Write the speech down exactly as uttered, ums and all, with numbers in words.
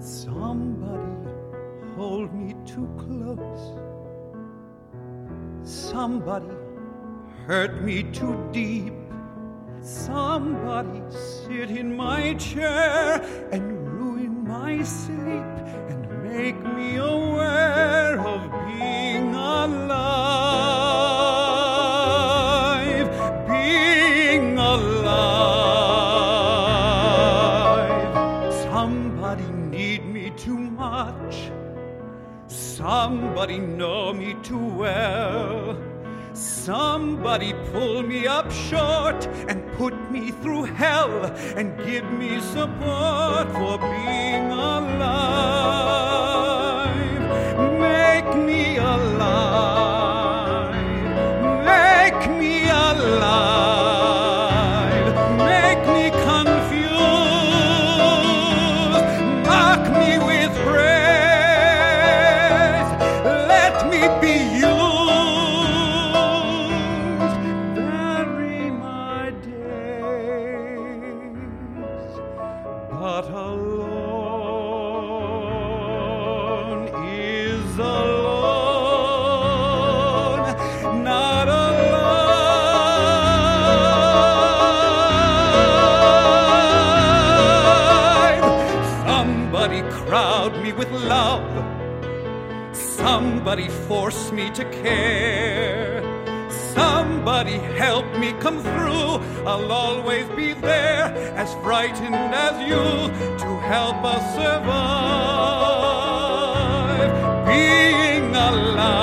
Somebody hold me too close. Somebody hurt me too deep. Somebody sit in my chair and ruin my sleep and make me aware of being alive, being alive. Somebody need me too much. Somebody know me too well. Somebody pull me up short and put me through hell and give me support for being alive. Make me alive. Make me alive. Make me confused. Mock me with praise. Let me be you. But alone is alone, not alive. Somebody crowd me with love. Somebody force me to care. Somebody help me come through. I'll always be there, as frightened as you, to help us survive. Being alive.